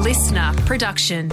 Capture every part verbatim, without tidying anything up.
listener production.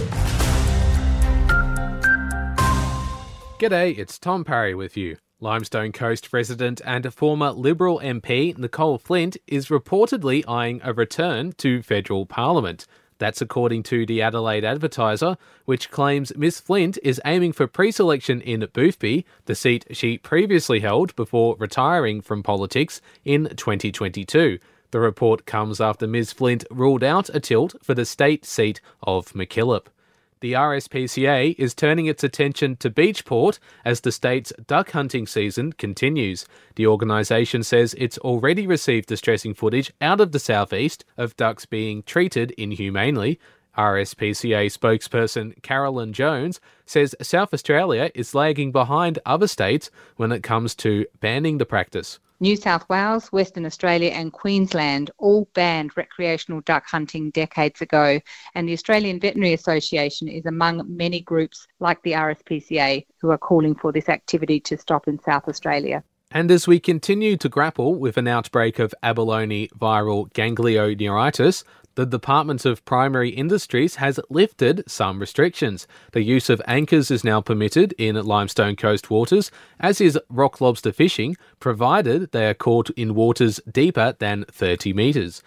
G'day, it's Tom Parry with you. Limestone Coast resident and former Liberal M P Nicole Flint is reportedly eyeing a return to federal parliament. That's according to the Adelaide Advertiser, which claims Miss Flint is aiming for pre-selection in Boothby, the seat she previously held before retiring from politics in twenty twenty-two. The report comes after Miz Flint ruled out a tilt for the state seat of MacKillop. The R S P C A is turning its attention to Beachport as the state's duck hunting season continues. The organisation says it's already received distressing footage out of the southeast of ducks being treated inhumanely. R S P C A spokesperson Carolyn Jones says South Australia is lagging behind other states when it comes to banning the practice. New South Wales, Western Australia and Queensland all banned recreational duck hunting decades ago, and the Australian Veterinary Association is among many groups like the R S P C A who are calling for this activity to stop in South Australia. And as we continue to grapple with an outbreak of abalone viral ganglionitis, the Department of Primary Industries has lifted some restrictions. The use of anchors is now permitted in Limestone Coast waters, as is rock lobster fishing, provided they are caught in waters deeper than thirty metres.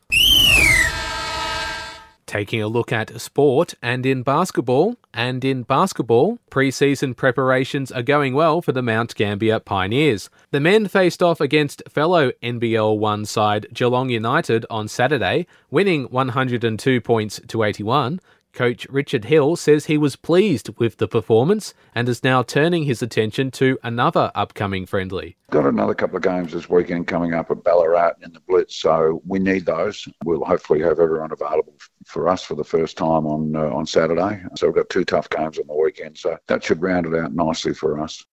Taking a look at sport and in basketball, and in basketball, pre-season preparations are going well for the Mount Gambier Pioneers. The men faced off against fellow N B L one side Geelong United on Saturday, winning one hundred two points to eighty-one. Coach Richard Hill says he was pleased with the performance and is now turning his attention to another upcoming friendly. Got another couple of games this weekend coming up at Ballarat in the Blitz, so we need those. We'll hopefully have everyone available for us for the first time on uh, on Saturday. So we've got two tough games on the weekend, so that should round it out nicely for us.